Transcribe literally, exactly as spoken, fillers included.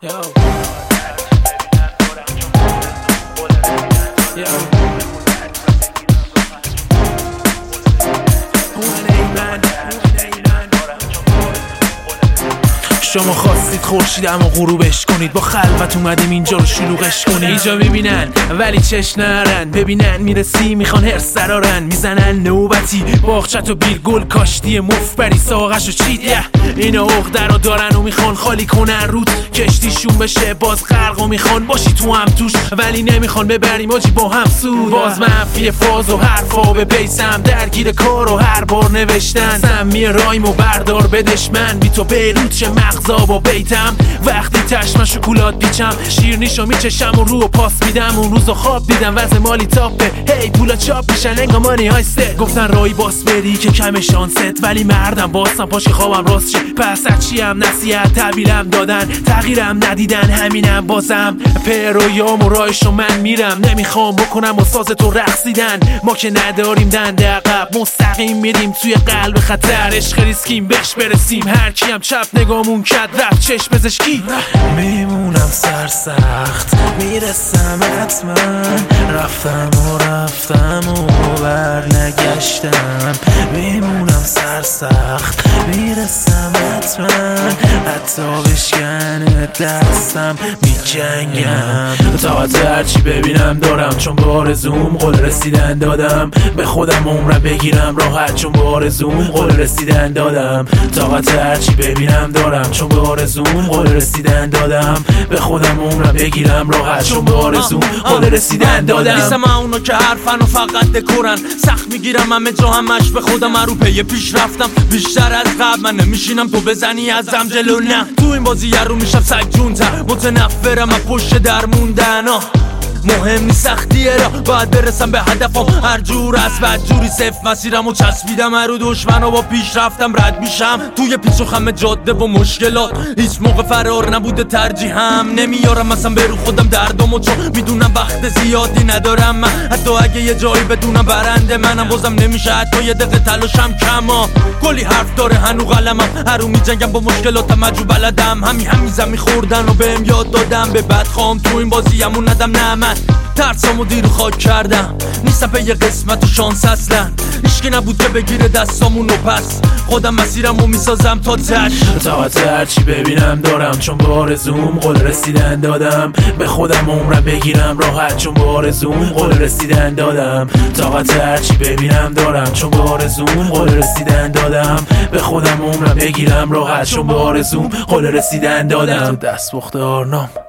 شما خواستید خورشیدم و غروبش کنید، با خلوت اومدیم اینجا رو شلوغش کنید. اینجا میبینن ولی چش نرن، ببینن میرسی میخوان هرس سرارن، میزنن نوبتی باغچت و بیل گل کاشتی مفبری ساقش و چیده. اینا عقده رو دارن و میخوان خالی کنن رود کشتیشون بشه باز غرق و میخوان باشی تو هم توش، ولی نمیخوان ببریم آجی با هم سود. باز منفی فاز و حرفا به بیسم درگیر کار و هر بار نوشتن سمی رایم و بردار بدش من بی تو بیروت چه مغزا با بیتم. وقتی تشمن شکولات بیچم شیرنیشو میچشم و رو و پاس میدم. اون روزو خواب دیدم وضع مالی تاپه، هی پولا چاپ میشن انگا مانی های سه. گفتن رای باس بری که کم شانست، ولی مردم باستم پاش که خوابم راست شه. پس هرچی هم نصیحت تحویلم دادن تغییرم ندیدن همینم بازم پرویام و رایشو من میرم. نمیخوام بکنم و ساز تو رقصیدن، ما که نداریم دنده عقب مستقیم میریم توی قلب خطر. عشق ریسکیم بهش برسیم هر کیم چپ نگامون کد رفت چشم پزشکی. میمونم سرسخت میرسم حتما، رفتم و رفتم و برنگشتم. میمونم سرسخت میرسم حتما، حتی بشکنه دستم میجنگم. طاقت هرچی ببینم دارم چون به آرزوم قول رسیدن دادم. به خودم عمرم بگیرم راحت چون به آرزوم قول رسیدن دادم. طاقت هرچی ببینم دارم چون به آرزوم قول رسیدن دادم. به خودم عمرم بگیرم راحت چون به آرزوم قول رسیدن دادم. نیستم اونا که حرفن و فقط دکورن، سخت میگیرم همه جا همش به خودم رو پی پیش رفتم بیشتر از قبل. من نمیشینم تو بزنی ازم جلو نه، تو این بازی رو میشم سجونتر. متنفرم از پشت در موندن ها، مهم نیست سختیه را باید برسم به هدفم. هر جور از بد جوری صفر مسیرم و چسبیدم هر رو دشمن و با پیش رفتم رد میشم توی پیچ و خم جاده و مشکلات. هیچ موقع فرار نبوده ترجیحم، نمیارم مثلا به رو خودم دردمو چون میدونم وقت زیادی ندارم. من حتی اگه یه جایی بدونم برنده منم بازم نمیشه حتی یه دقیقه تلاشم کما. کلی حرف داره هنو قلمم، هر رو میجنگم با مشکلاتم عجو بلدم. همین همیزم میخوردن و بهم یاد دادم به بد خواهم تو این بازی همون ندم. نه من ترسامو دیر خاک کردم، نیستم به یه قسمت و شانس اصلا. هیچکی نبود که بگیره دستامونو پس خودم مسیرمو میسازم تا تش. طاقت هرچی ببینم دارم چون به آرزوم قول رسیدن دادم. به خودم عمرم بگیرم راحت چون به آرزوم قول رسیدن دادم. طاقت هرچی ببینم دارم چون به آرزوم قول رسیدن دادم. به خودم عمرم بگیرم راحت چون به آرزوم قول رسیدن دادم. دست بخت آرنام